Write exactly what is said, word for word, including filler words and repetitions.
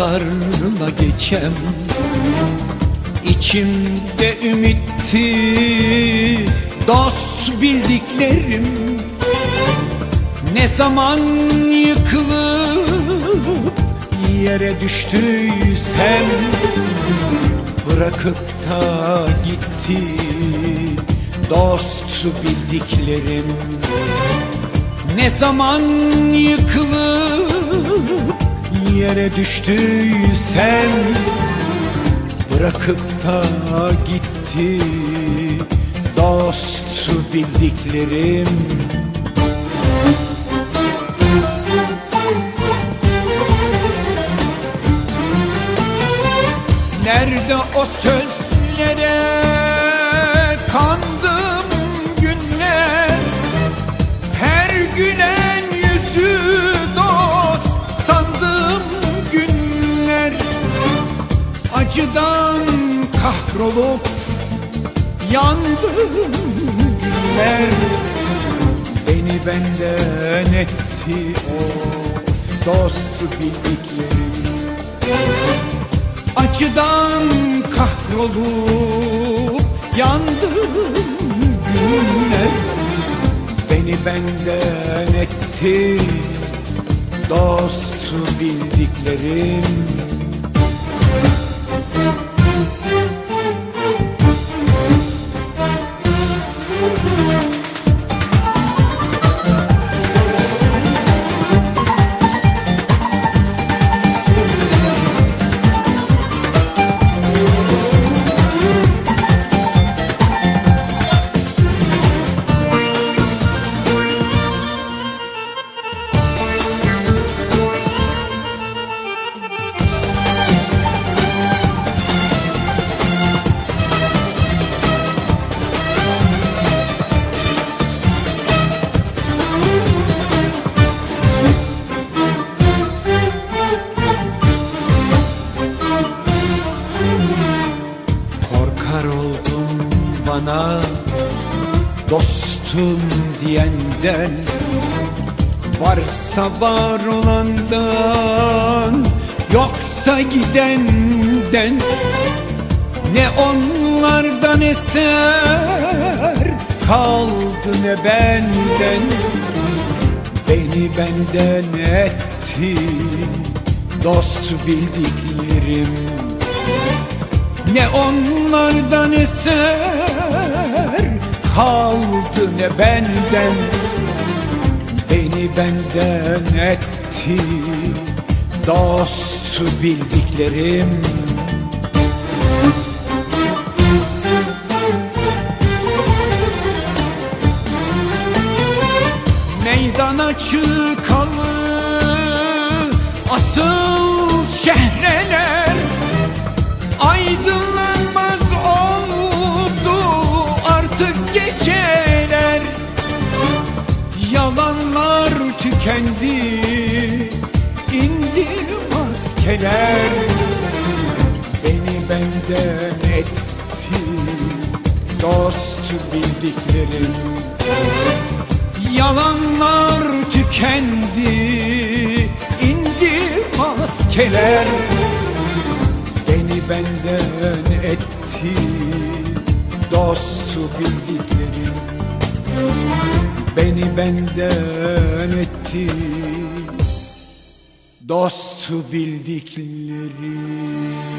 Rüzgarla geçem, İçimde ümitti dost bildiklerim. Ne zaman yıkılıp yere düştüysem, bırakıp da gitti dost bildiklerim. Ne zaman yıkılıp yere düştüysem, bırakıp da gitti dost bildiklerim. Nerede o sözlere kandım günler, her gülen yüzü dost sandığım günler. Acıdan kahrolup yandım günler, beni benden etti of dost bildiklerim. Acıdan kahrolup yandım günler, beni benden etti dost bildiklerim. Bana dostum diyenden, varsa var olandan, yoksa gidenden. Ne onlardan eser kaldı ne benden, beni benden etti dost bildiklerim. Ne onlardan eser kaldı ne benden, beni benden etti dost bildiklerim. Meydana çıkalı asıl şehreler, aydınlanmaz oldu artık geceler. Yalanlar tükendi, indi maskeler, beni benden etti dost bildiklerim. Yalanlar tükendi, indi maskeler, beni benden etti dost bildiklerim. Beni benden etti dost bildiklerim.